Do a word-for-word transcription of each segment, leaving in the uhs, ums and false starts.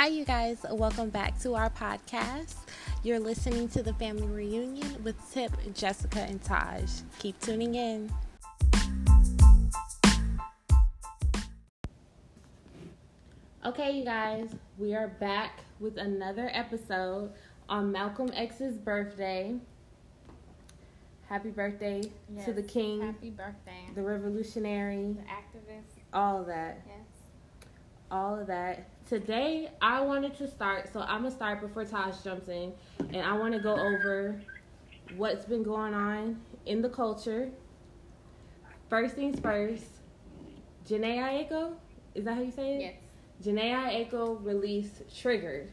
you guys. Welcome back to our podcast. You're listening to the Family Reunion with Tip, Jessica, and Taj. Keep tuning in. Okay, you guys, we are back with another episode on Malcolm X's birthday. Happy birthday yes. to the king. Happy birthday. The revolutionary. The activist. All of that. Yes. All of that. Today, I wanted to start, so I'm going to start before Taj jumps in, and I want to go over what's been going on in the culture. First things first, Jhené Aiko, is that how you say it? Yes. Jhené Aiko released Triggered.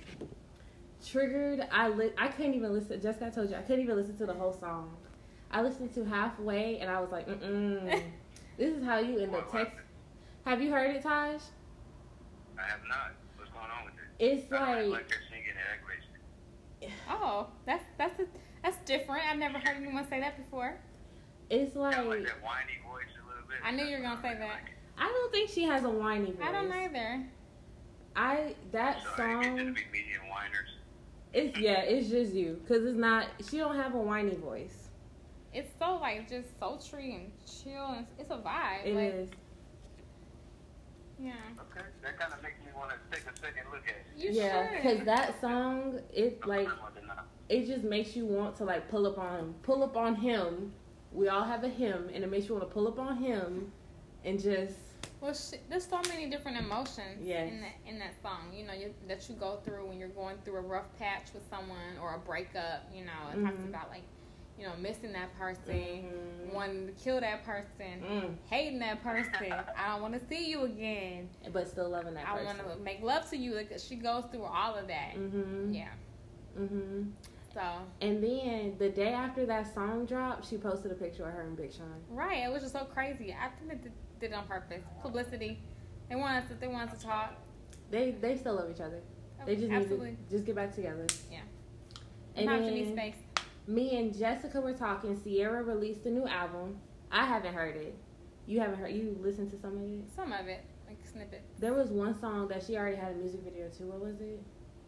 Triggered, I li- I couldn't even listen, Jessica, I told you, I couldn't even listen to the whole song. I listened to halfway, and I was like, mm-mm. This is how you end up text. Have you heard it, Taj? I have not. What's going on with it? It's I don't like, really like her singing and aggravation. Oh, that's that's a, that's different. I've never heard anyone say that before. It's like, Kind of like that whiny voice a little bit. I knew you were That's gonna say what I that. like. I don't think she has a whiny voice. I don't either. I that So I get to song, be medium whiners. it's yeah, it's just you, cause it's not. She don't have a whiny voice. It's so like just sultry and chill, and it's a vibe. It like, is. Yeah. Okay, that kind of makes me want to take a second look at it. You Yeah, should. cause that song, it like I'm wondering now. it just makes you want to like pull up on pull up on him. We all have a him, and it makes you want to pull up on him, and just Well, she, there's so many different emotions Yes. in that in that song. You know, you, that you go through when you're going through a rough patch with someone or a breakup. You know, it talks Mhm. about like, you know, missing that person, Mhm. wanting to kill that person, mm, hating that person. I don't want to see you again. but still loving that I person. want to make love to you. Like, she goes through all of that. Mhm. Yeah. Mhm. So And then the day after that song dropped, she posted a picture of her and Big Sean. right, it was just so crazy. I think they did, did it on purpose. Publicity. They want us to. They want us to talk. They they still love each other. They just Absolutely. need to just get back together. Yeah. And Not then, Janice space. me and Jessica were talking. Sierra released a new album. I haven't heard it. You haven't heard? You listened to some of it? Some of it, like snippet. There was one song that she already had a music video to. What was it?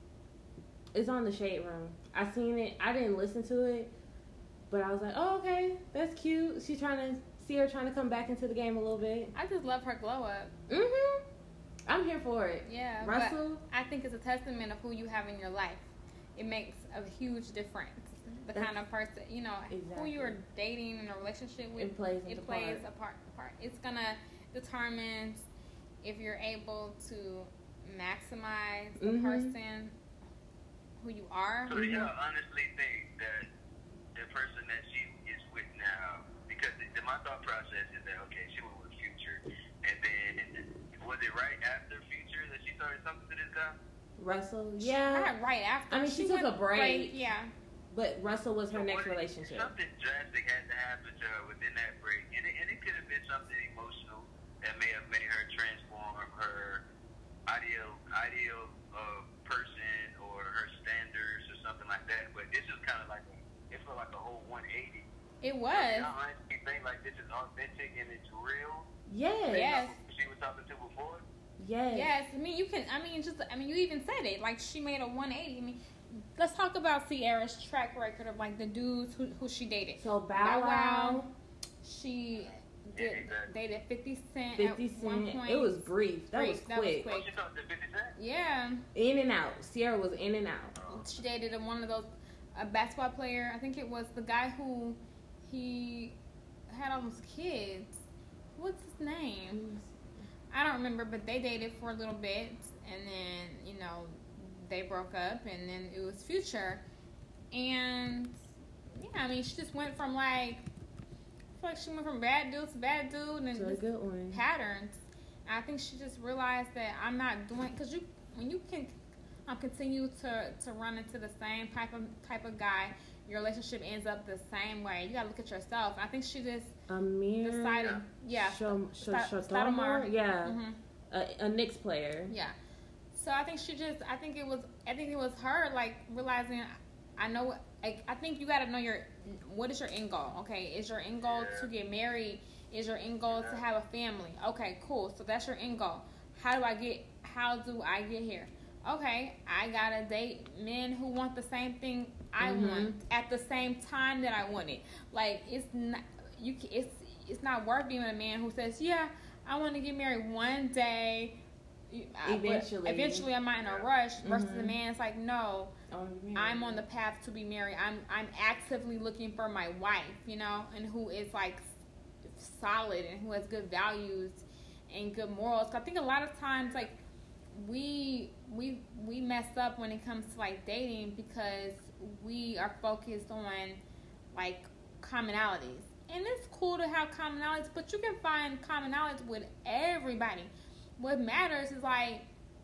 It's on the Shade Room. I seen it. I didn't listen to it, but I was like, oh, okay, that's cute. She's trying to see her trying to come back into the game a little bit. I just love her glow up. Mhm. I'm here for it. Yeah. Russell. But I think it's a testament of who you have in your life. It makes a huge difference. The That's- kind of person, you know, who Exactly. you are dating in a relationship with. It plays It into plays part. a part. Part. It's gonna determine if you're able to maximize the Mhm. person who you are. So do y'all honestly think that the person that she is with now, because the, the, my thought process is that, okay, she went with Future, and then was it right after Future that she started something to this guy? Russell. Yeah. Not right after. I mean, she took went a break. Yeah. But Russell was her So next what- relationship. Something drastic had to happen to her within that break, and it, and it could have been something emotional that may have made her transform her ideal ideal uh, person or her standards or something like that. But this was kind of like a, it felt like a whole one eighty. It was. Y'all honestly think like this is authentic and it's real? Yes. Yes. She was talking to before. Yes. Yes, I mean you can. I mean, just I mean, you even said it. Like she made a one eighty. I mean, let's talk about Sierra's track record of like the dudes who, who she dated. So Bow Wow, She Yeah, did, exactly. dated fifty Cent. fifty at one Cent. point. It was brief. That Brief, was that was quick. quick. Oh, she talked to fifty Cent? Yeah, In and out. Sierra was in and out. Oh. she dated one of those a basketball player. I think it was the guy who he had all those kids. What's his name? I don't remember, but they dated for a little bit, and then you know they broke up, and then it was Future, and yeah, I mean she just went from like I feel like she went from bad dude to bad dude, and So a just good one. patterns. And I think she just realized that I'm not doing because you when you can um, continue to to run into the same type of type of guy, your relationship ends up the same way. You gotta look at yourself. I think she just Amir. decided, yeah, Shom- Sh- Sta- Stoudemire? Stoudemire. Yeah. hmm A, a Knicks player. yeah. So I think she just, I think it was, I think it was her like realizing, I know, what- like I think you gotta know your, what is your end goal? Okay, is your end goal Yeah. to get married? Is your end goal to have a family? Okay, cool. So that's your end goal. How do I get? How do I get here? okay, I gotta date men who want the same thing I Mhm. want at the same time that I want it. Like it's not you. ca- It's it's not worth being with a man who says, yeah, I want to get married one day. You- I- but Eventually. eventually, I'm not in a rush. Versus Mhm. the man, it's like, no, Oh, yeah. I'm on the path to be married. I'm I'm actively looking for my wife, you know, and who is like s- solid and who has good values and good morals. 'Cause I think a lot of times like we we we mess up when it comes to like dating because we are focused on like commonalities. And it's cool to have commonalities, but you can find commonalities with everybody. What matters is like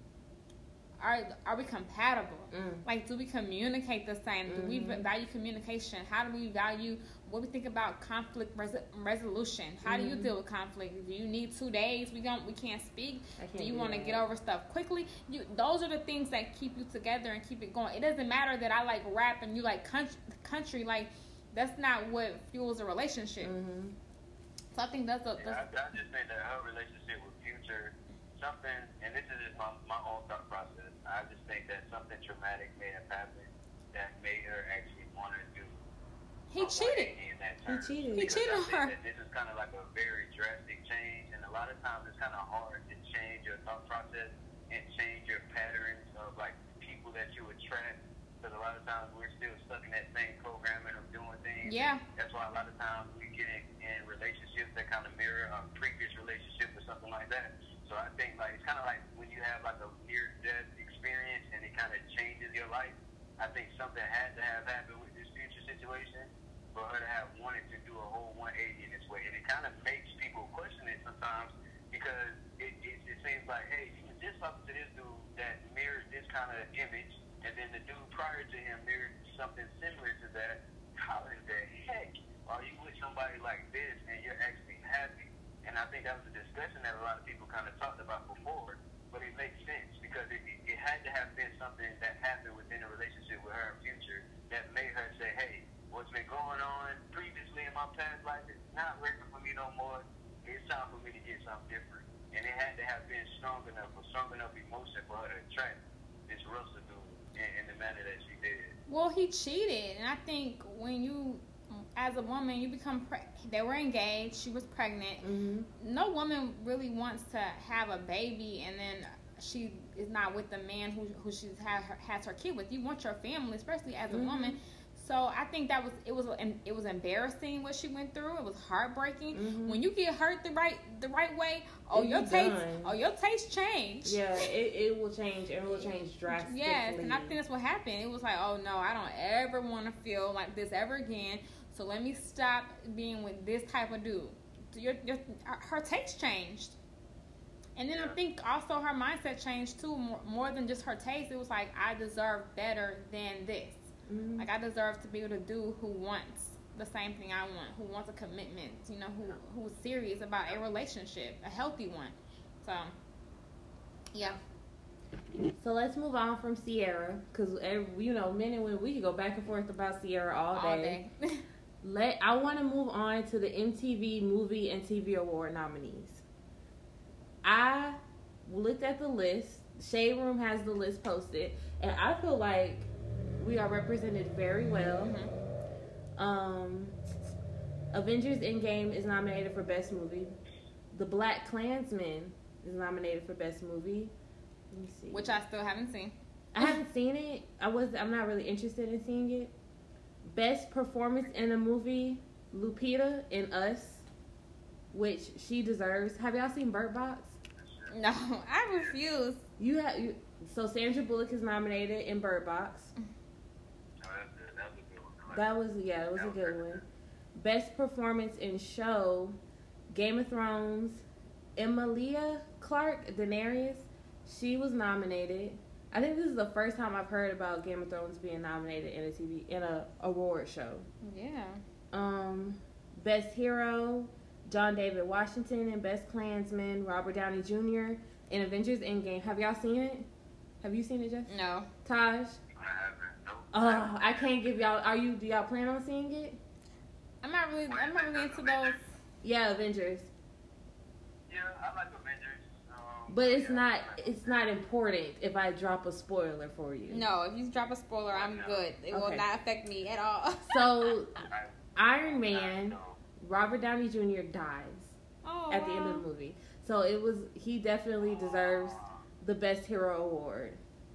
are are we compatible? Mm. Like, do we communicate the same? Do we Mhm. value communication? How do we value what we think about conflict res- resolution? How do you Mhm. deal with conflict? Do you need two days? We don't. We can't speak. I can't Do you do want to that. get over stuff quickly? You. Those are the things that keep you together and keep it going. It doesn't matter that I like rap and you like country. country like, that's not what fuels a relationship. Mhm. So I think that's a. Yeah, That's, I, I just think that her relationship with Future, something, and this is just my, my own thought process. I just think that something traumatic may have happened that made her actually want to do. he cheated. In that He term. cheated. He Because cheated I on think her. that this is kind of like a very drastic change, and a lot of times it's kind of hard to change your thought process and change your patterns of like people that you attract. Because a lot of times we're still stuck in that same programming of doing things. Yeah. That's why a lot of times we get in, in relationships that kind of mirror a previous relationship or something like that. So I think like it's kind of like when you have like a near death experience and it kind of changes your life. I think something had to have happened with this Future situation for her to have wanted to do a whole one eighty in this way, and it kind of makes people question it sometimes because it, it, it seems like, hey, you was just talking to this dude that mirrored this kind of image, and then the dude prior to him mirrored something similar to that. How in the heck are you with somebody like this and you're actually happy? And I think that was a discussion that a lot of people kind of talked about before, but it makes sense because it, it, it had to have been something that happened within a relationship with her in Future that made her say, hey, what's been going on previously in my past life is not working for me no more. It's time for me to get something different. And it had to have been strong enough or strong enough emotion for her to attract this Russell dude in, in the manner that she did. Well, he cheated, and I think when you, as a woman, you become pre- they were engaged. She was pregnant. Mhm. No woman really wants to have a baby, and then she is not with the man who who she's had her, has her kid with. You want your family, especially as a Mhm. woman. So I think that was it was it was embarrassing what she went through. It was heartbreaking. Mhm. When you get hurt the right the right way, oh You your taste done. oh your taste change. Yeah, it, it will change. It will change drastically. Yes, and I think that's what happened. It was like, oh no, I don't ever want to feel like this ever again. So let me stop being with this type of dude. So your, your, her taste changed. And then I Yeah. think also her mindset changed too, more, more than just her taste. It was like, I deserve better than this. Mhm. Like, I deserve to be with a dude who wants the same thing I want, who wants a commitment, you know, who who's serious about a relationship, a healthy one. So, yeah. So let's move on from Sierra, because you know, men and women, we could go back and forth about Sierra all day. All day. Let I want to move on to the M T V Movie and T V Award nominees. I looked at the list. Shade Room has the list posted, and I feel like we are represented very well. Mhm. Um, Avengers Endgame is nominated for Best Movie. The Black Klansman is nominated for Best Movie. Let me see. Which I still haven't seen. I haven't seen it. I was. I'm not really interested in seeing it. Best performance in a movie: Lupita in Us, which she deserves. Have y'all seen Bird Box? No, I refuse. You have. You, so Sandra Bullock is nominated in Bird Box. Oh, that's good. That was a good one. That was yeah, it was a good one. Best performance in show: Game of Thrones. Emilia Clarke, Daenerys. She was nominated. I think this is the first time I've heard about Game of Thrones being nominated in a T V in a award show. Yeah. Um, Best Hero, John David Washington, and Best Klansman, Robert Downey Junior in Avengers Endgame. Have y'all seen it? Have you seen it, Jess? No. Taj? I haven't. Nope. Oh, I can't give y'all. Are you? Do y'all plan on seeing it? I'm not really. I'm not really into those. Yeah, Avengers. Yeah, I like Avengers. Um, But it's not it's not important if I drop a spoiler for you. No, if you drop a spoiler, I'm good. It will Okay. not affect me at all. So Iron Man, Robert Downey Junior dies Oh, at the end of wow. the movie. So it was he definitely deserves the best hero award.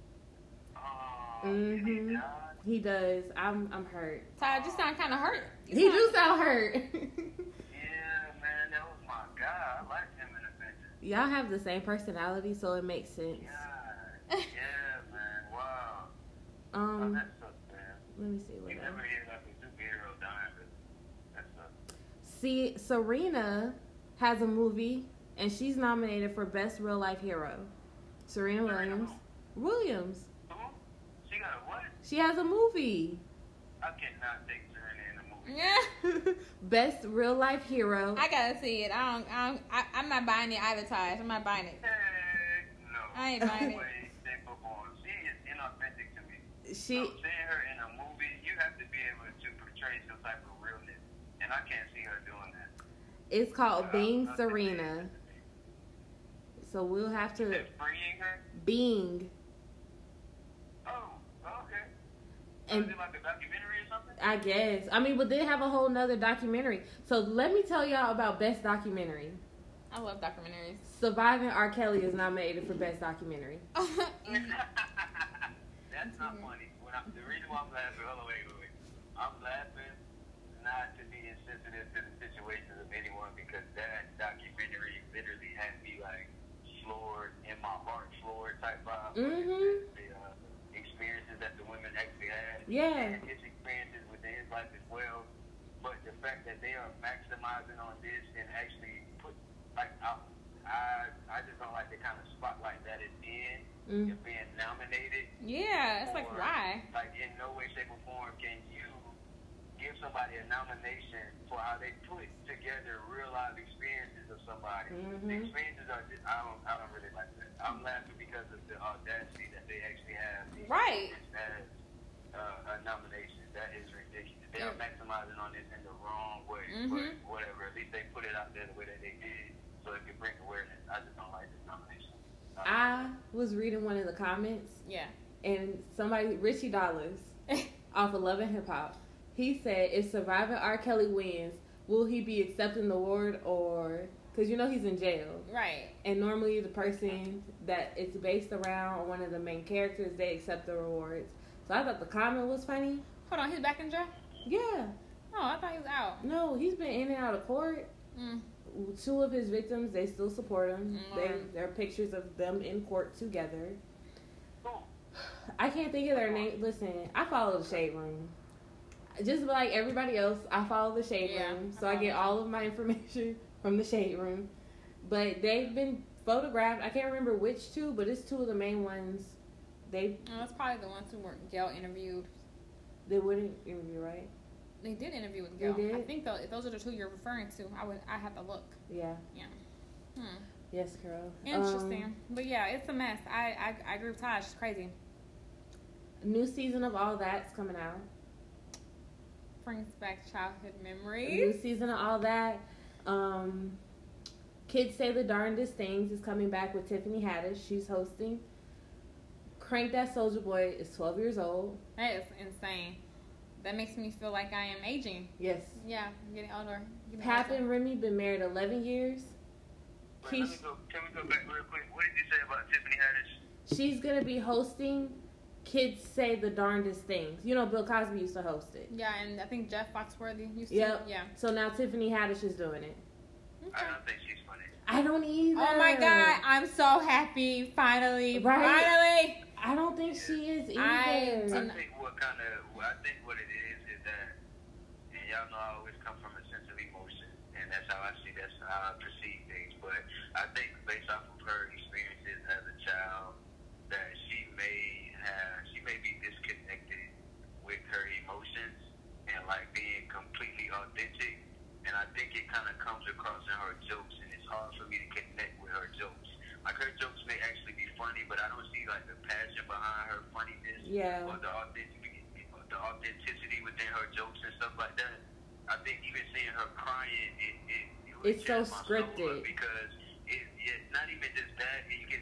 Mhm. He does. I'm I'm hurt. Ty, you sound kind of hurt. You He sound- do sound hurt. Yeah, man, that was my guy. I liked him in Avengers. Y'all have the same personality, so it makes sense. Yeah, yeah, man. Wow. Oh, Um, that sucks, man. let me see You what never else. hear like a superhero dying, but that sucks. See, Serena has a movie, and she's nominated for Best Real Life Hero. Serena Williams. Williams. Who? She got a what? She has a movie. I cannot take Serena in the movie. Yeah. Best Real Life Hero. I gotta see it. I don't. I don't I, I'm not buying it advertised. I'm not buying it. Heck no. I ain't buying it. Way they perform. She is inauthentic to me. She. So seeing her in a movie, you have to be able to portray some type of realness, and I can't see her doing that. It's called Uh, Being nothing Serena. So we'll have is to. freeing her. Being. Oh, okay. So And is it like a documentary or something? I guess. I mean, but they have a whole nother documentary. So let me tell y'all about Best Documentary. I love documentaries. Surviving R. Kelly is nominated for Best Documentary. That's not funny. When I'm, the reason why I'm laughing, hold on, wait, wait, wait. I'm laughing not to be insensitive to the situations of anyone because that documentary literally had me like floored in my heart, floored type vibe. Mhm. The uh, experiences that the women actually had. Yeah. And his experiences within his life as well. But the fact that they are maximizing on this and actually put, like, I, I, I just don't like the kind of spotlight that it's in. Mm. You're being nominated. Yeah, it's like or, why? Like in no way, shape, or form can you give somebody a nomination for how they put together real life experiences of somebody. Mhm. The experiences are just, I don't, I don't really like that. I'm laughing because of the audacity that they actually have. these Right. As uh, a nomination, that is ridiculous. They are Yeah. maximizing on this in the wrong way, Mhm. but whatever. At least they put it out there the way that they did, so it could bring awareness. I just don't like this nomination. I was reading one of the comments, Yeah. and somebody, Richie Dollars, off of Love and Hip Hop, he said, if Surviving R. Kelly wins, will he be accepting the award or... Because you know he's in jail. Right. And normally the person that it's based around, or one of the main characters, they accept the rewards. So I thought the comment was funny. Hold on, he's back in jail? Yeah. Oh, I thought he was out. No, he's been in and out of court. Mm. Two of his victims, they still support him. Mm. They There are pictures of them in court together. Cool. I can't think of their name. Listen, I follow the Shade Room. Just like everybody else, I follow the Shade Yeah, Room. I So I follow get them. all of my information from the Shade Room. But they've been photographed. I can't remember which two, but it's two of the main ones. They Oh, that's probably the ones who were Gail interviewed. they wouldn't interview, right? They did interview with They Gail. did? I think tho- if those are the two you're referring to. I would. I have to look. Yeah. Hmm. Yes, girl. Interesting. Um, But yeah, it's a mess. I I, I agree with Taj. It's crazy. new season of All That's coming out. Brings back childhood New memories. season of All That. Um, Kids Say the Darndest Things is coming back with Tiffany Haddish. She's hosting. Crank That Soldier Boy is twelve years old. That is insane. That makes me feel like I am aging. Yes. Yeah, I'm getting older. Getting Pap older. and Remy been married eleven years. Wait, let me Keisha, go, can we go back real quick? What did you say about Tiffany Haddish? she's going to be hosting Kids Say the Darndest Things. You know, Bill Cosby used to host it. Yeah, and I think Jeff Foxworthy used to. Yep. Yeah. So now Tiffany Haddish is doing it. I don't think she's funny. I don't either. Oh my God! I'm so happy. Finally, Right? finally. I don't think she is either. I I didn't- think what kind of, I think what it is is that, and y'all know I always come from a sense of emotion, and that's how I see, that's how I perceive things. But I think based off of her experiences as a child, that she may have, she may be disconnected with her emotions and like being completely authentic. And I think it kind of comes across in her jokes, and it's hard for me to connect with her jokes. Like her jokes may actually be funny, but I don't see like the passion behind her funniness. Yeah. Or the authenticity, the authenticity within her jokes and stuff like that. I think even seeing her crying, it it, it would It's so just my soul up scripted. because it, it not even just that. You can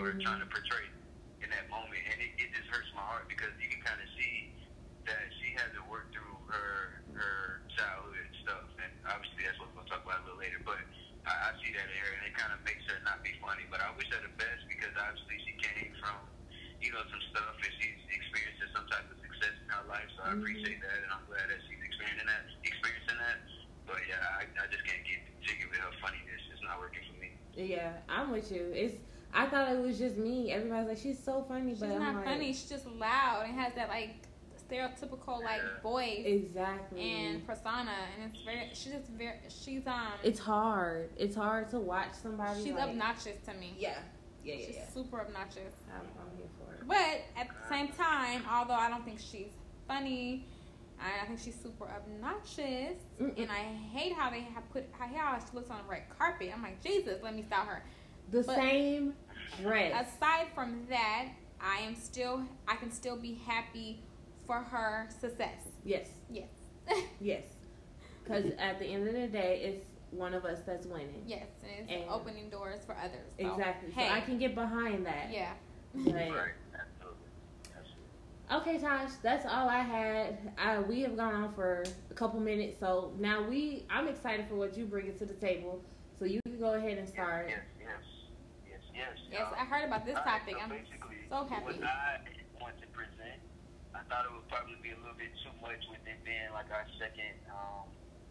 or Mhm. trying to portray in that moment, and it, it just hurts my heart because you can kind of see that she had to work through her her childhood stuff, and obviously that's what we'll talk about a little later. But I, I see that in her, and it kind of makes her not be funny. But I wish her the best because obviously she came from, you know, some stuff, and she's experiencing some type of success in her life. So I Mhm. appreciate that, and I'm glad that she's experiencing that. Experiencing that. But yeah, I, I just can't get jiggy with her funniness. It's not working for me. Yeah, I'm with you. It's I thought it was just me. Everybody's like, she's so funny, She's but I'm not like, funny. She's just loud and has that like stereotypical like Yeah. voice exactly. and persona, and it's very. She's just very. She's um. It's hard. It's hard to watch somebody. she's like, obnoxious to me. Yeah, yeah, yeah. She's yeah. super obnoxious. I'm, I'm here for it. But at the same time, although I don't think she's funny, I, I think she's super obnoxious, Mm-mm. and I hate how they have put how, how she looks on the red carpet. I'm like, Jesus, let me style her. The But- same dress. Aside from that, I am still I can still be happy for her success. Yes, Yes. yes. Because at the end of the day, it's one of us that's winning. Yes, and it's And- opening doors for others. So, Exactly. Hey, So I can get behind that. yeah. But, Right. Absolutely. Absolutely. okay, Tosh, that's all I had. I, we have gone on for a couple minutes, so now we. I'm excited for what you bring to the table. So you can go ahead and start. Yes, yes, yes, yes. Yes, um, I heard about this all right, topic. so I'm basically, so happy. What I want to present, I thought it would probably be a little bit too much with it being like our second um,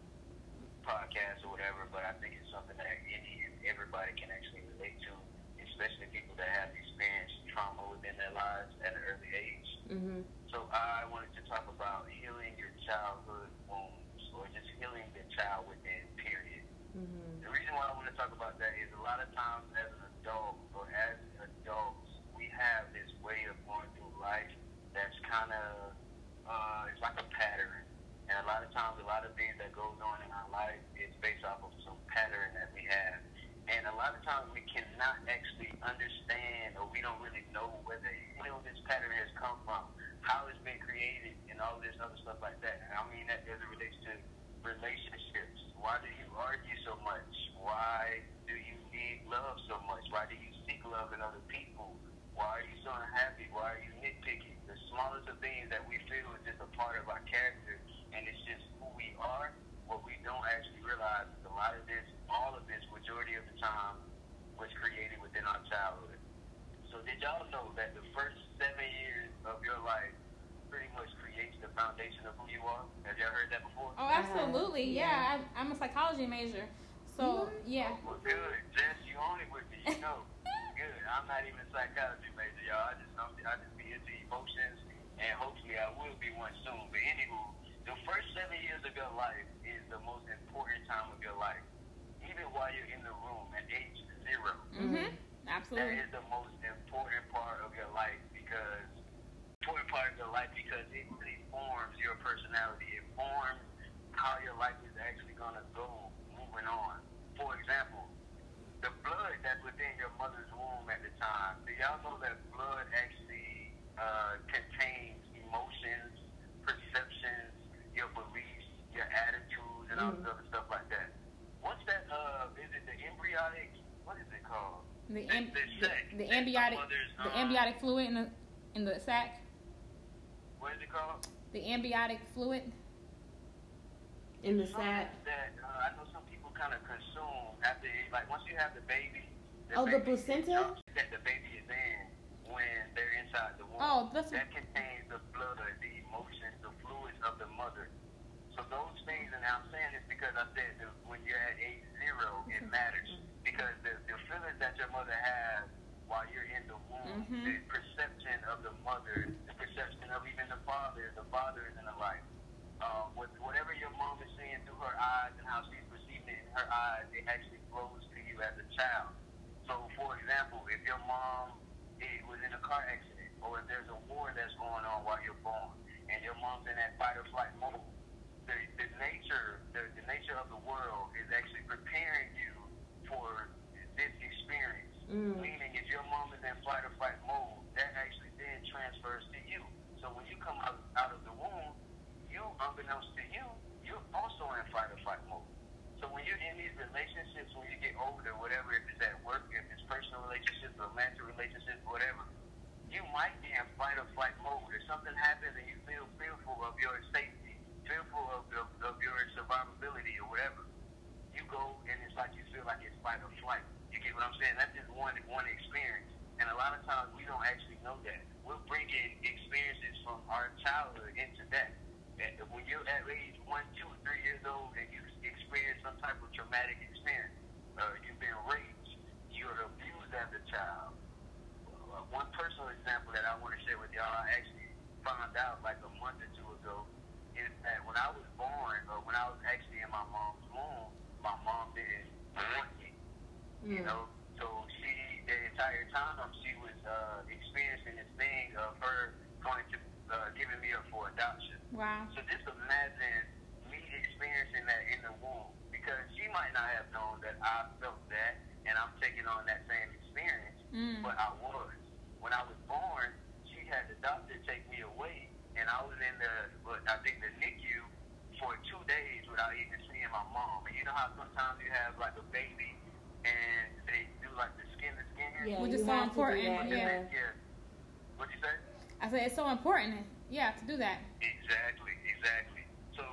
podcast or whatever, but I think it's something that any and everybody can actually relate to, especially people that have experienced trauma within their lives at an early age. Mhm. So I wanted to talk about healing your childhood wounds, or just healing the child within, period. Mhm. The reason why I want to talk about that is a lot of times as an adult or as adults, we have this way of going through life that's kind of, uh, it's like a pattern. And a lot of times, a lot of things that goes on in our life is based off of some pattern that we have. And a lot of times we cannot actually understand, or we don't really know where the hell this pattern has come from, how it's been created, and all this other stuff like that. And I mean that as it relates to relationships. Why do you argue so much? Why do you need love so much? Why do you seek love in other people? Why are you so unhappy? Why are you nitpicking? The smallest of things that we feel is just a part of our character, and it's just who we are. What we don't actually realize is a lot of this, all of this, majority of the time, was created within our childhood. So did y'all know that the first seven years of your life pretty much creates the foundation of who you are? Have y'all heard that before? Oh, absolutely. Uh, Yeah, yeah. I'm, I'm a psychology major. So, yeah. Well, good. Jess, you own it with me. You know. Good. I'm not even a psychology major, y'all. I just know I just be into emotions, and hopefully I will be one soon. But anywho, the first seven years of your life is the most important time of your life. Even while you're in the room at age zero. Mm-hmm. That Absolutely. is the most important part of your life because important part of your life because it really forms your personality. It forms how your life is actually gonna go moving on. For example, the blood that's within your mother's womb at the time. Do y'all know that blood actually uh, contains emotions, perceptions, your beliefs, your attitudes, and all this other stuff like that? What's that? Uh, is it the embryonic? What is it called? The, The- am- the the, sac. the That's ambiotic the mother's, the um, ambiotic fluid in the in the sac. What is it called? The ambiotic fluid. In the Something sack. that uh, I know some people kind of consume after, like once you have the baby. Oh, the baby placenta? that the baby is in when they're inside the womb. Oh, that's that contains the blood, the emotions, the fluids of the mother. So those things, and I'm saying this because I said that when you're at age zero, it matters because the, the feelings that your mother has while you're in the womb, Mhm. the perception of the mother, the perception of even the father, the father is in the life. Um, what, whatever your mom is seeing through her eyes and how she's perceiving it in her eyes, it actually flows to you as a child. So, for example, if your mom it was in a car accident, or if there's a war that's going on while you're born, and your mom's in that fight or flight mode, the, the nature, the, the nature of the world is actually preparing you for this experience. Mm. Meaning, if your mom is in flight or fight mode, that actually then transfers to you. So when you come out, out of the womb, you, unbeknownst to you, you're also in fight or flight mode. So when you're in these relationships, when you get older, whatever, if it's at work, if it's interpersonal relationships, romantic relationships, whatever, you might be in fight or flight mode. If something happens and you feel fearful of your safety, fearful of, of, of your survivability or whatever, you go and it's like you feel like it's fight or flight. You get what I'm saying? That's just one one experience. And a lot of times we don't actually know that. We're bringing experiences from our childhood into that. And when you're at age one, two, three years old and you experience some type of traumatic experience, uh, you've been raped, you're abused as a child. Uh, one personal example that I want to share with y'all, I actually found out like a month or two ago, is that when I was born, or when I was actually in my mom's womb, my mom didn't want me. Mm. You know, so she, the entire time, she was uh, experiencing this thing of her going to uh, giving me up for adoption. Wow. So just imagine me experiencing that in the womb, because she might not have known that I felt that, and I'm taking on that same experience, mm. but I was. When I was born, she had the doctor take me away, and I was in the, what I think the N I C U for two days without even seeing my mom. And you know how sometimes you have like a baby and they do like the skin to skin? Yeah, which is so important. That, yeah. yeah. What'd you say? I said it's so important. Yeah, to do that. Exactly, exactly. So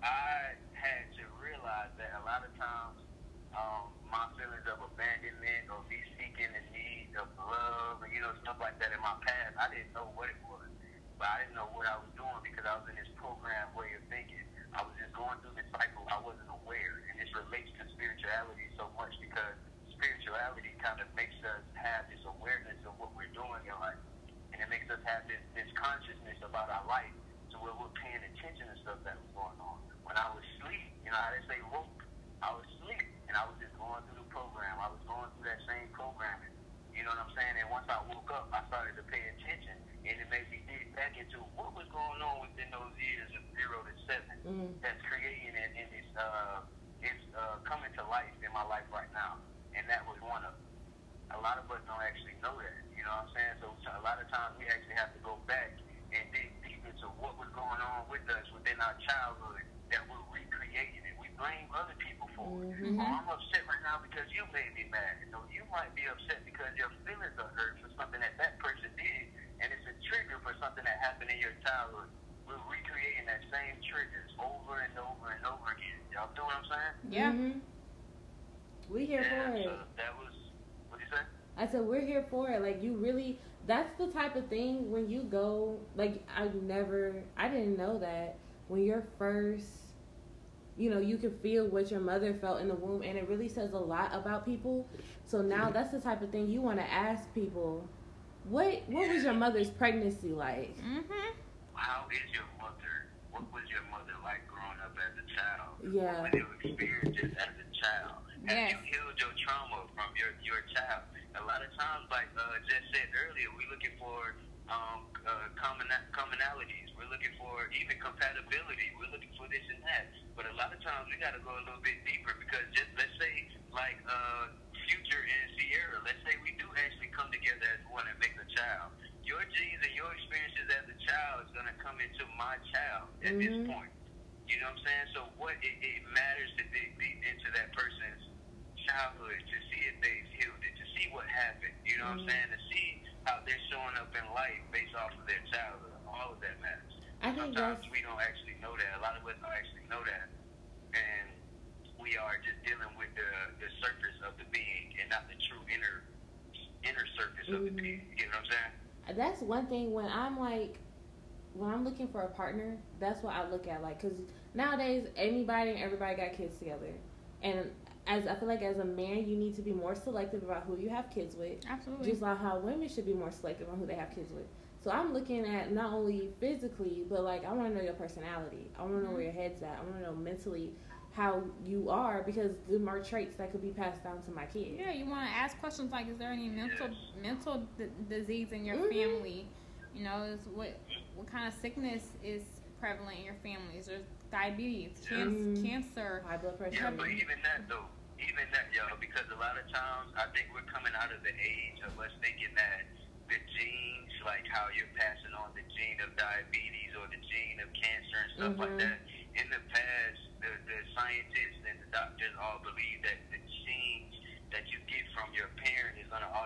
I had to realize that a lot of times um, my feelings of abandonment or me seeking the need of love and, you know, stuff like that in my past, I didn't know what it was. But I didn't know what I was doing because I was in this programmed way of thinking. I was just going through this cycle. I wasn't aware. And this relates to spirituality so much because spirituality kind of makes us have this awareness of what we're doing in life. And it makes us have this, this consciousness about our life to where we're paying attention to stuff that was going on. When I was asleep, you know how they say woke, I was asleep and I was just going through the program. I was going through that same programming. You know what I'm saying? And once I woke up, I started to pay attention, and it made me dig back into what was going on within those years of zero to seven mm. that's creating it, and it's, uh, it's uh, coming to life in my life right now. And that was one of them. A lot of us don't actually know that. You know what I'm saying? So, so a lot of times we actually have to go back and dig deep into what was going on with us within our childhood that we're recreating it. We blame other people for it. Mm-hmm. Oh, I'm upset right now because you made me mad. You know, you might be upset because your feelings are hurt for something that that person did, and it's a trigger for something that happened in your childhood. We're recreating that same triggers over and over and over again. Y'all know what I'm saying? Yeah. Mm-hmm. We here yeah, for it. So that was, what did you say? I said, we're here for it. Like, you really, that's the type of thing when you go, like, I never, I didn't know that when you're first, you know, you can feel what your mother felt in the womb, and it really says a lot about people. So now that's the type of thing you want to ask people, what what was your mother's pregnancy like? Mm-hmm. How is your mother, what was your mother like growing up as a child? Yeah. What were your experiences as a child? Yes. Have you healed your trauma from your, your child? A lot of times, like uh, Jess said earlier, we're looking for um, uh, common commonalities. We're looking for even compatibility. We're looking for this and that. But a lot of times, we got to go a little bit deeper because just let's say, like uh, Future and Sierra, let's say we do actually come together as one and make a child. Your genes and your experiences as a child is going to come into my child at mm-hmm. this point. You know what I'm saying? So what it, it matters to dig deep into that person's childhood to see if they've healed it, to see what happened. You know mm-hmm. what I'm saying? To see how they're showing up in life based off of their childhood. All of that matters. I think Sometimes that's... we don't actually know that. A lot of us don't actually know that. And we are just dealing with the, the surface of the being and not the true inner inner surface mm-hmm. of the being. You know what I'm saying? That's one thing when I'm like, when I'm looking for a partner, that's what I look at. Like, because nowadays, anybody and everybody got kids together. And as I feel like as a man, you need to be more selective about who you have kids with. Absolutely. Just like how women should be more selective on who they have kids with. So I'm looking at not only physically, but like I want to know your personality. I want to know mm-hmm. where your head's at. I want to know mentally how you are, because there are traits that could be passed down to my kids. Yeah, you want to ask questions like, is there any mental mental d- disease in your mm-hmm. family? You know, is what what kind of sickness is prevalent in your family? Is there diabetes, yeah. can- cancer, high blood pressure? Yeah, but even that though, even that, y'all, because a lot of times I think we're coming out of the age of us thinking that the genes, like how you're passing on the gene of diabetes or the gene of cancer and stuff mm-hmm. like that. In the past, the, the scientists and the doctors all believe that the genes that you get from your parent is going to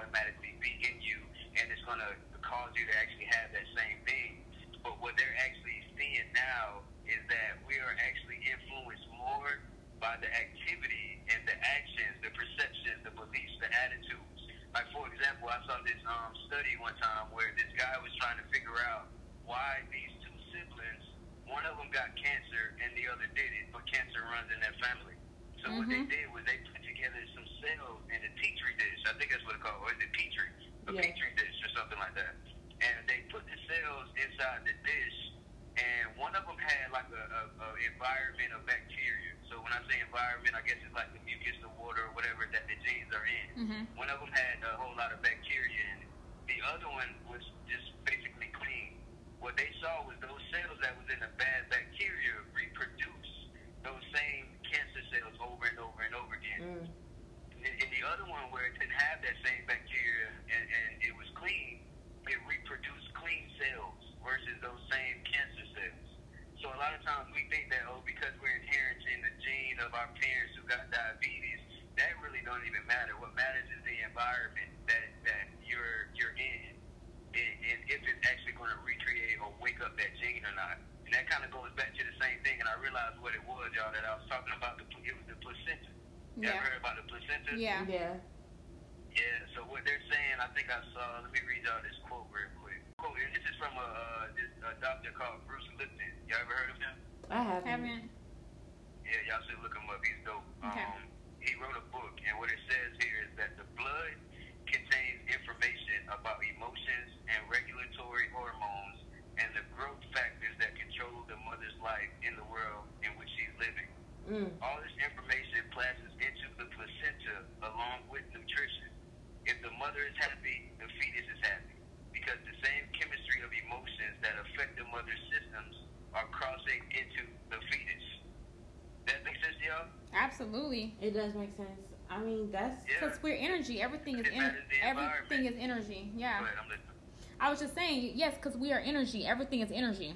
going to cause you to actually have that same thing. But what they're actually seeing now is that we are actually influenced more by the activity and the actions, the perceptions, the beliefs, the attitudes. Like, for example, I saw this um, study one time where this guy was trying to figure out why these two siblings, one of them got cancer and the other didn't, but cancer runs in their family. So mm-hmm. what they did was they put together some cells in a petri dish. I think that's what it's called. Or is it petri? A yeah. petri dish or something like that. And they put the cells inside the dish, and one of them had like a, a, a environment of bacteria. So when I say environment, I guess it's like the mucus, the water, or whatever that the genes are in. Mm-hmm. One of them had a whole lot of bacteria in it. The other one was just basically clean. What they saw was those cells that was in the bad bacteria reproduce those same cancer cells over and over and over again. Mm. In, in the other one, where it didn't have that same bacteria and, and it was clean, it reproduced clean cells versus those same cancer cells. So a lot of times we think that, oh, because we're inheriting the gene of our parents who got diabetes, that really don't even matter. What matters is the environment that, that you're you're in, and, and if it's actually going to recreate or wake up that gene or not. And that kind of goes back to the same thing, and I realized what it was, y'all, that I was talking about. The, it was the placenta. You yeah. ever heard about the placenta? Yeah. Yeah. Yeah, so what they're saying, I think I saw, let me read y'all this quote real quick. Quote, and this is from a, uh, this, a doctor called Bruce Lipton. Y'all ever heard of him? I haven't. haven't. Yeah, y'all should look him up. He's dope. Okay. Um, he wrote a book, and what it says here is that the blood contains information about emotions and regulatory hormones and the growth factors that control the mother's life in the world in which she's living. Mm. All this information passes into the placenta along with nutrition. If the mother is happy, the fetus is happy, because the same chemistry of emotions that affect the mother's systems are crossing into the fetus. That makes sense to y'all? Absolutely. It does make sense. I mean, that's because yeah. we're energy. Everything is en- everything is energy. Yeah. Ahead, I'm listening. I was just saying yes, because we are energy. Everything is energy.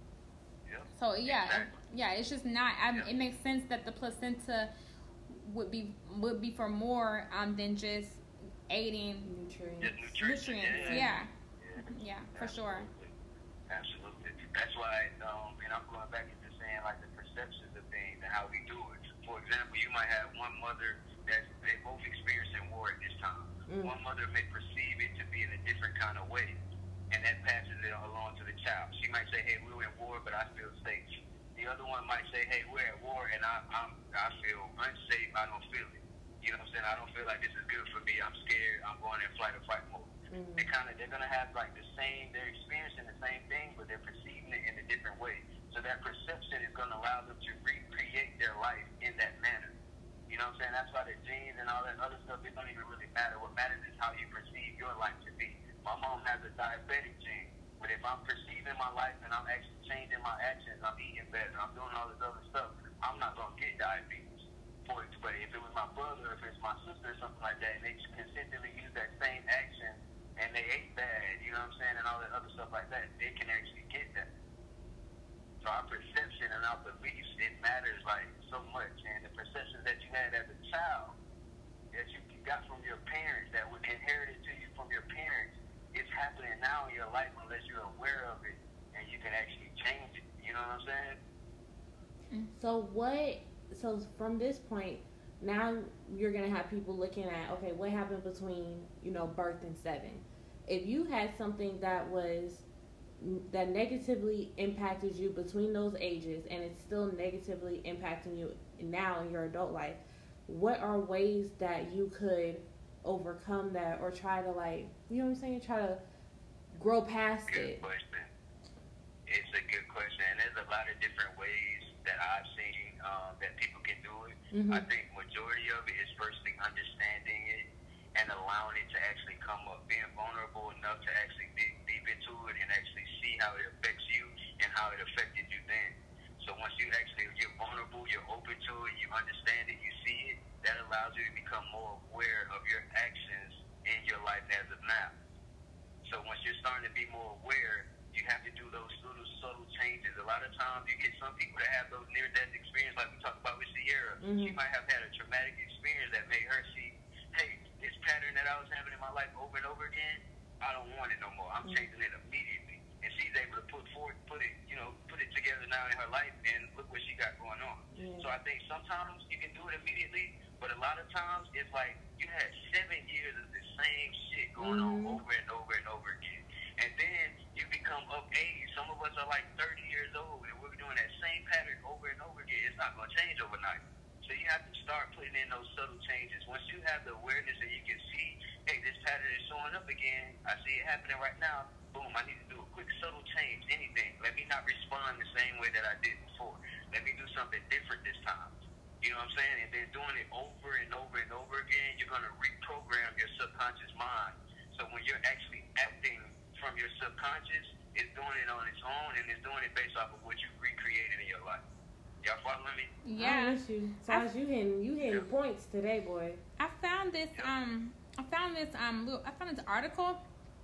Yeah. So yeah, exactly. yeah. It's just not. I, yeah. It makes sense that the placenta would be would be for more um than just aiding nutrients. Just nutrients. nutrients. Yeah. Yeah. Yeah, yeah for sure. Absolutely. That's why, um, and I'm going back into saying like the perceptions of things and how we do it. For example, you might have one mother that they both experiencing war at this time. Mm. One mother may perceive it to be in a different kind of way, and that passes it along to the child. She might say, "Hey, we were in war, but I feel safe." The other one might say, "Hey, we're at war, and I, I'm, I feel unsafe. I don't feel it. You know what I'm saying? I don't feel like this is good for me. I'm scared. I'm going in flight or fight mode." Mm-hmm. They kind of, they're gonna have like the same. They're experiencing the same thing, but they're perceiving it in a different way. So that perception is gonna allow them to recreate their life in that manner. You know what I'm saying? That's why the genes and all that other stuff, it don't even really matter. What matters is how you perceive your life to be. My mom has a diabetic gene, but if I'm perceiving my life and I'm actually changing my actions, I'm eating better, I'm doing all this other stuff, I'm not gonna get diabetes. For it, but if it was my brother, if it's my sister or something like that, and they consistently use that same action and they ate bad, you know what I'm saying, and all that other stuff like that, they can actually get that. So our perception and our beliefs, it matters like so much. And the perceptions that you had as a child, that you got from your parents, that was inherited to you from your parents, it's happening now in your life unless you're aware of it and you can actually change it. You know what I'm saying? So what, so from this point, now you're going to have people looking at, okay, what happened between, you know, birth and seven? If you had something that was that negatively impacted you between those ages and it's still negatively impacting you now in your adult life, what are ways that you could overcome that or try to, like, you know what I'm saying, try to grow past good it? Good question. It's a good question, and there's a lot of different ways that I've seen um, that people can do it. Mm-hmm. I think majority of it is firstly understanding it and allowing it to actually come up, being vulnerable enough to actually dig deep into it and actually see how it affects you and how it affected you then. So once you actually, you're vulnerable, you're open to it, you understand it, you see it, that allows you to become more aware of your actions in your life as of now. So once you're starting to be more aware, you have to do those little subtle changes. A lot of times you get some people that have those near-death experiences like we talked about with Sierra. Mm-hmm. She might have had a traumatic experience that made her see, hey, this pattern that I was having in my life over and over again, I don't want it no more. I'm changing it immediately. And she's able to put forth, put it, you know, put it together now in her life, and look what she got going on. Yeah. So I think sometimes you can do it immediately, but a lot of times it's like you had seven years of the same shit going mm-hmm. on over and over and over again. And then you become of age. Some of us are like thirty years old, and we're doing that same pattern over and over again. It's not going to change overnight. So you have to start putting in those subtle changes. Once you have the awareness and you can see, hey, this pattern is showing up again. I see it happening right now. Boom, I need to do a quick subtle change, anything. Let me not respond the same way that I did before. Let me do something different this time. You know what I'm saying? And then doing it over and over and over again, you're going to reprogram your subconscious mind. So when you're actually acting from your subconscious, it's doing it on its own, and it's doing it based off of what you recreated in your life. Y'all following me? Yeah. I miss you. Taj, you hitting you hitting Yeah. points today, boy. I found this um I found this um little, I found this article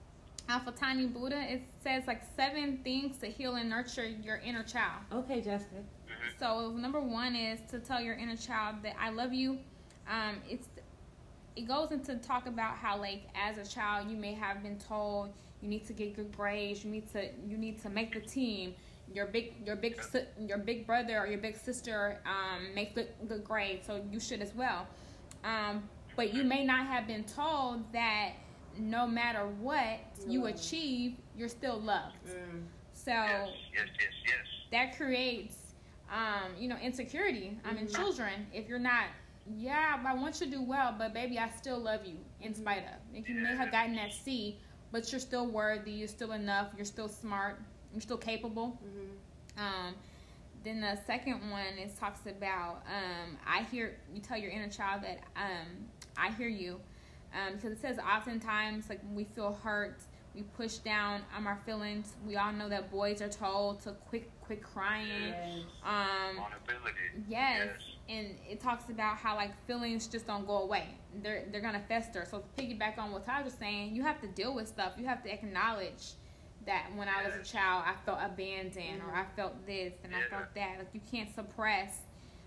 off of Tiny Buddha. It says like seven things to heal and nurture your inner child. Okay, Jessica. Mm-hmm. So number one is to tell your inner child that I love you. Um, it's it goes into talk about how like as a child you may have been told you need to get good grades, you need to you need to make the team. Your big your big si- your big brother or your big sister um, makes good good grades, so you should as well. Um, but you may not have been told that no matter what you Mm. achieve, you're still loved. Mm. So Yes, yes, yes, yes. that creates, um, you know, insecurity. I mean, Mhm. children, if you're not, yeah, I want you to do well, but baby, I still love you in spite of. Like, you may have gotten that C, but you're still worthy, you're still enough, you're still smart, you're still capable. Mm-hmm. Um, then the second one is talks about, um, I hear, you tell your inner child that, um, I hear you. Um, because it says oftentimes, like, when we feel hurt, we push down um, our feelings. We all know that boys are told to quit, quit crying. Yes. Um, Vulnerability. yes. Yes. And it talks about how, like, feelings just don't go away. They're they're gonna fester. So to piggyback on what Taj was saying, you have to deal with stuff. You have to acknowledge that when I was a Yes. child, I felt abandoned, or I felt this and I Yeah. felt that. Like, you can't suppress.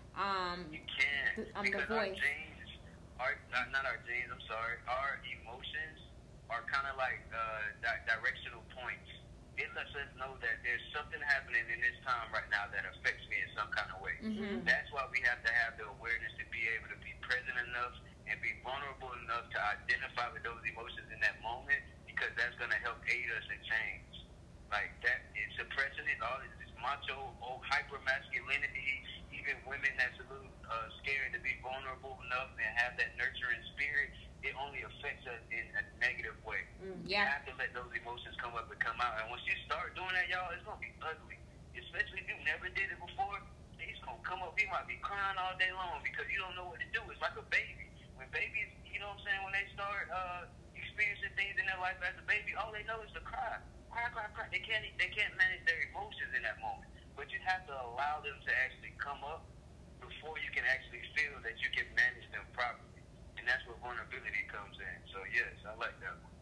Um, You can't. The- um, the because our voice. genes, our, not, not our genes, I'm sorry, our emotions are kind of like uh, di- directional points. It lets us know that there's something happening in this time right now that affects me in some kind of way. mhm. That's why we have to have the awareness to be able to be present enough and be vulnerable enough to identify with those emotions in that moment, because that's going to help aid us in change. Like that, it's suppressing it, all this macho, old hyper masculinity, even women that's a little uh, scared to be vulnerable enough and have that nurturing spirit, it only affects us in a negative way. Mm. You Yeah. have to let those emotions come up and come out. And once you start doing that, y'all, it's going to be ugly. Especially if you never did it before, he's going to come up, he might be crying all day long because you don't know what to do. It's like a baby. When babies, you know what I'm saying, when they start uh, experiencing things in their life as a baby, all they know is to cry. Cry, cry, cry. They can't, they can't manage their emotions in that moment. But you have to allow them to actually come up before you can actually feel that you can manage them properly. And that's where vulnerability comes in. So, yes, I like that one.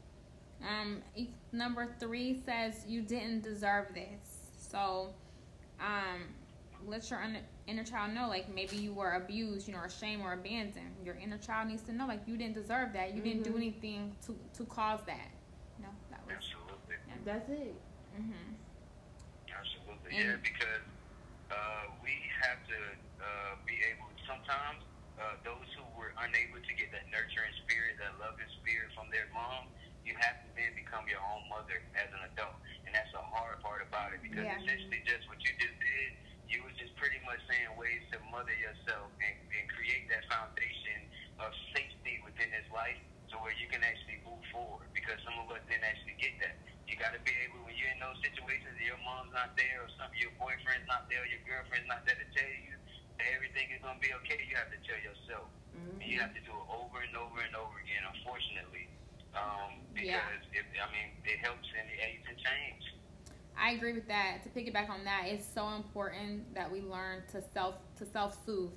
Um, e- number three says you didn't deserve this. So, um, let your un- inner child know, like, maybe you were abused, you know, or ashamed or abandoned. Your inner child needs to know, like, you didn't deserve that. You didn't do Mhm. anything to, to cause that. No, that was. Absolutely. That's it. Mm-hmm. Absolutely. And- Yeah, because uh, we have to uh, be able, sometimes uh, those who were unable to get that nurturing spirit, that loving spirit from their mom, you have to then become your own mother as an adult. And that's the hard part about it, because Yeah. essentially just what you just did, you was just pretty much saying ways to mother yourself and, and create that foundation of safety within this life, so where you can actually move forward, because some of us didn't actually get that. You got to be able, when you're in those situations and your mom's not there, or some your boyfriend's not there, or your girlfriend's not there to tell you that everything is going to be okay, you have to tell yourself. Mm-hmm. And you have to do it over and over and over again, unfortunately. Um, Yeah. because, it, I mean, it helps and it aids in change. I agree with that. To piggyback on that, it's so important that we learn to self to self soothe.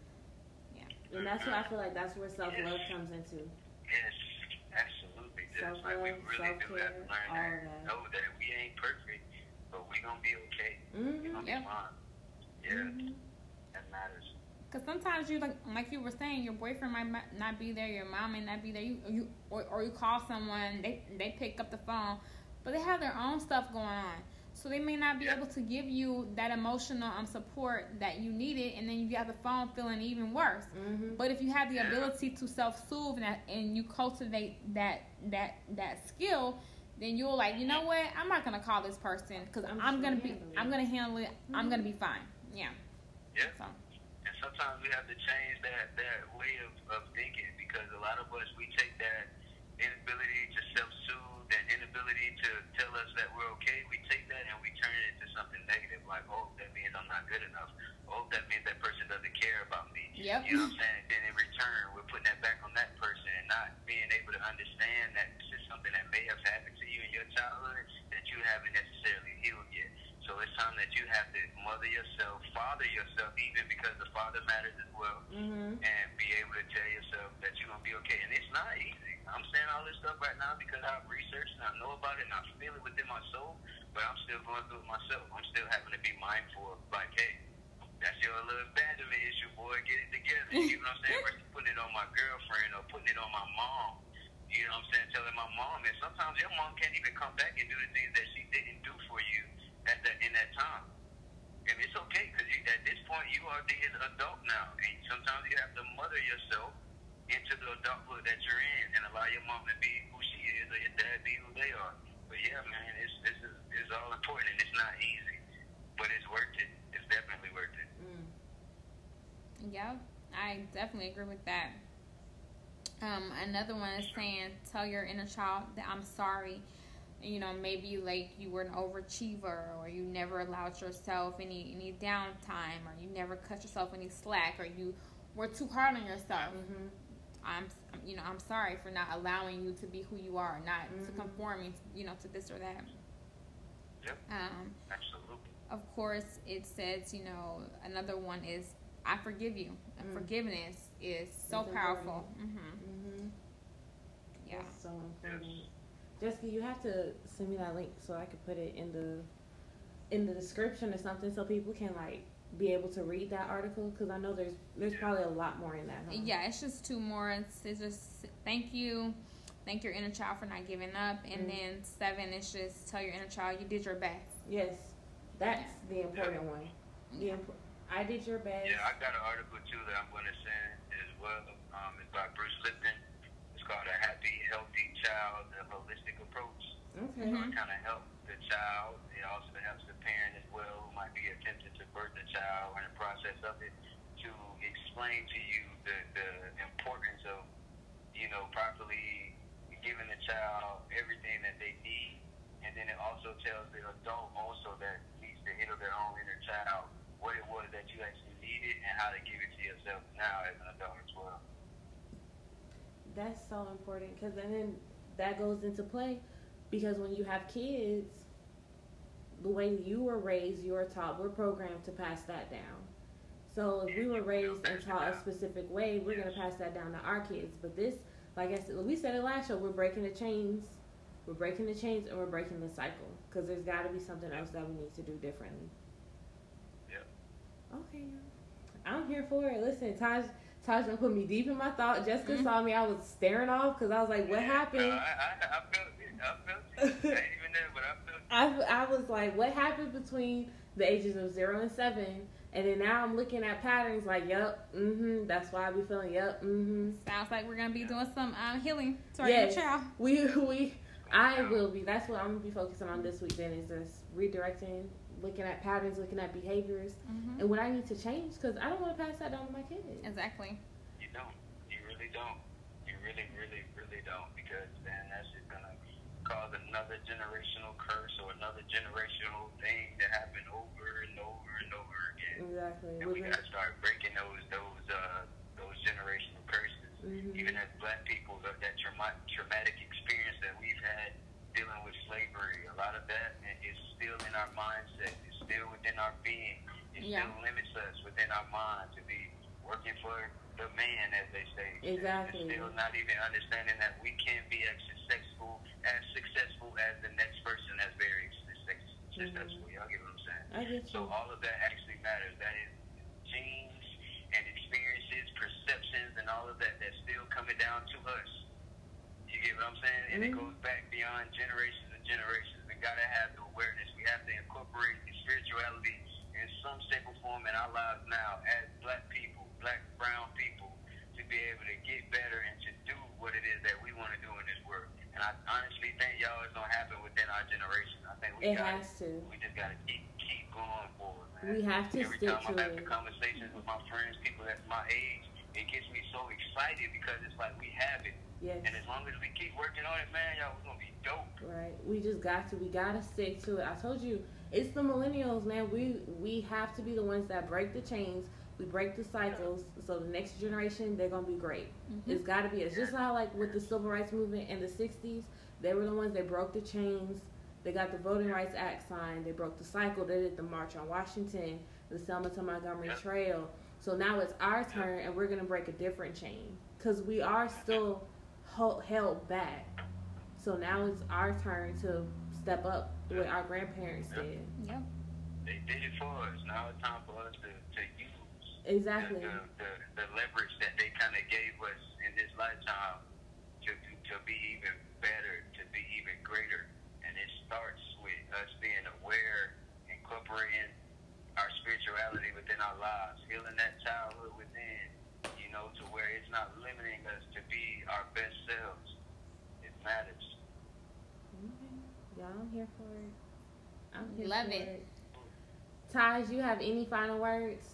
And that's what I feel like that's where self love comes into. Yes, absolutely. Just like we Self-love, really do have to self-care, learn all that. of that. Know that we ain't perfect, but we going to be okay. Mm-hmm. We're going to Yep. be fine. Yeah, Mhm. that matters. Because sometimes you like, like you were saying, your boyfriend might not be there, your mom may not be there. You, you, or, or you call someone, they they pick up the phone, but they have their own stuff going on, so they may not be able to give you that emotional um support that you needed, and then you get the phone feeling even worse. Mm-hmm. But if you have the ability to self-soothe and, and you cultivate that that that skill, then you'll like, you know what? I'm not gonna call this person because I'm, I'm gonna be, I'm gonna handle it. Mm-hmm. I'm gonna be fine. Yeah. Yeah. So. And sometimes we have to change that that way of, of thinking, because a lot of us, we take that inability to self-soothe and inability to tell us that we're okay. We take that and we turn it into something negative, like, oh, that means I'm not good enough. Oh, that means that person doesn't care about me. Yep. You know what I'm saying? Then in return, we're putting that back on that person and not being able to understand that this is something that may have happened to you in your childhood that you haven't necessarily healed yet. So it's time that you have to mother yourself, father yourself, even because the father matters as well, mm-hmm. and be able to tell yourself that you're going to be okay. And it's not easy. I'm saying all this stuff right now because I've researched and I know about it and I feel it within my soul, but I'm still going through it myself. I'm still having to be mindful of, like, hey, that's your little abandonment issue, boy. Get it together. You know what I'm saying? Versus putting it on my girlfriend or putting it on my mom. You know what I'm saying? Telling my mom. And sometimes your mom can't even come back and do the things that she didn't do for you at that in that time. And it's okay, because at this point you are the adult now, and sometimes you have to mother yourself into the adulthood that you're in and allow your mom to be who she is or your dad be who they are. But yeah, man, it's this is it's all important, and it's not easy, but it's worth it. It's definitely worth it. Mm. Yeah, I definitely agree with that. Um, another one is saying, tell your inner child that I'm sorry. You know, maybe like you were an overachiever, or you never allowed yourself any any downtime, or you never cut yourself any slack, or you were too hard on yourself. Mm-hmm. I'm, you know, I'm sorry for not allowing you to be who you are, not mm-hmm. to conforming, you know, to this or that. Yep. Um, Absolutely. Of course, it says, you know, another one is, I forgive you. And mm. forgiveness is so That's powerful. important. Mm-hmm. Mm-hmm. Yeah. That's so important. Yes. Jessica, you have to send me that link so I can put it in the in the description or something, so people can like be able to read that article, because I know there's there's probably a lot more in that. Huh? Yeah, it's just two more. It's, it's just thank you, thank your inner child for not giving up, and mm-hmm. then seven is just tell your inner child you did your best. Yes, that's yeah. the important one. The imp- I did your best. Yeah, I got an article too that I'm going to send as well. Um, it's by Bruce Lipton. It's called A Happy, Healthy Child, a Holistic Approach. Okay. Mm-hmm. So it kind of helps the child. It also helps the parent as well, who might be attempting to birth the child, or in the process of it, to explain to you the, the importance of, you know, properly giving the child everything that they need. And then it also tells the adult also that needs to heal their own inner child what it was that you actually needed and how to give it to yourself now as an adult as well. That's so important, because then that goes into play, because when you have kids, the way you were raised, you were taught, we're programmed to pass that down. So if we were raised and taught a specific way, we're going to pass that down to our kids. But this, like I said, we said it last show, we're breaking the chains. We're breaking the chains and we're breaking the cycle, because there's got to be something else that we need to do differently. Yep. Okay. I'm here for it. Listen, Taj, Taj done put me deep in my thought. Jessica mm-hmm. saw me. I was staring off because I was like, what yeah, happened? No, I, I, I felt it. I felt it. I ain't even there, but I felt it. I, I was like, what happened between the ages of zero and seven? And then now I'm looking at patterns like, yep, mm-hmm, that's why I be feeling, yep, mm-hmm. Sounds like we're going to be doing some um, healing to our yes, inner child. we, we, I will be. That's what I'm going to be focusing on this week then, is just redirecting, looking at patterns, looking at behaviors, mm-hmm. and what I need to change, because I don't want to pass that down to my kids. Exactly. You don't. You really don't. You really, really, really don't, because then that's just going to cause another generational curse or another generational thing to happen over and over and over again. Exactly. And we got to start breaking those those uh, those generational curses. Mm-hmm. Even as black people, that, that trauma, traumatic experience that we've had dealing with slavery, a lot of that is still in our mindset. It's still within our being. It yeah. still limits us within our mind to be working for the man, as they say. Exactly. And still not even understanding that we can be as successful as successful as the next person that's very successful. Mm-hmm. Y'all get what I'm saying? I get you. So all of that actually matters. That is genes and it's all of that, that's still coming down to us. You get what I'm saying? And Mm-hmm. it goes back beyond generations and generations. We gotta have the awareness. We have to incorporate the spirituality in some shape or form in our lives now as black people, black, brown people, to be able to get better and to do what it is that we want to do in this world. And I honestly think, y'all, it's gonna happen within our generation. I think we It got has to. We just gotta keep keep going forward, man. We have to Every stick time to I'm having it. conversations with my friends, people that's my age, it gets me so excited because it's like we have it. Yes. And as long as we keep working on it, man, y'all, we're gonna be dope. Right. We just got to. We gotta stick to it. I told you, it's the millennials, man. We we have to be the ones that break the chains. We break the cycles. So the next generation, they're gonna be great. Mm-hmm. It's gotta be. It's just how like with the civil rights movement in the sixties, they were the ones that broke the chains. They got the Voting Rights Act signed. They broke the cycle. They did the March on Washington, the Selma to Montgomery Yep. Trail. So now it's our turn, and we're gonna break a different chain because we are still ho- held back. So now it's our turn to step up the way our grandparents Yep. did. Yep. They did it for us. Now it's time for us to, to use Exactly. the, the, the, the leverage that they kind of gave us in this lifetime to, to be even better, to be even greater. And it starts with us being aware, incorporating our spirituality within our lives, healing that childhood within, you know, to where it's not limiting us to be our best selves. It matters. Okay. Y'all, I'm here for it. I'm here Love for it. Taj, you have any final words?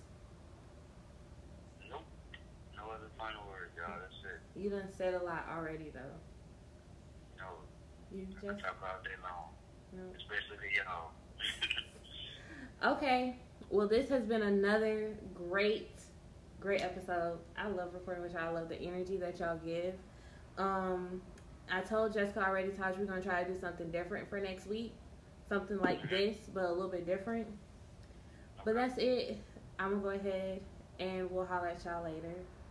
Nope. No other final words, y'all. That's it. You done said a lot already, though. No. You I can just talk all day long, no. especially to y'all. Okay. Well, this has been another great, great episode. I love recording with y'all. I love the energy that y'all give. Um, I told Jessica already, Taj, we're gonna try to do something different for next week. Something like this, but a little bit different. But that's it. I'm gonna go ahead and we'll holler at y'all later.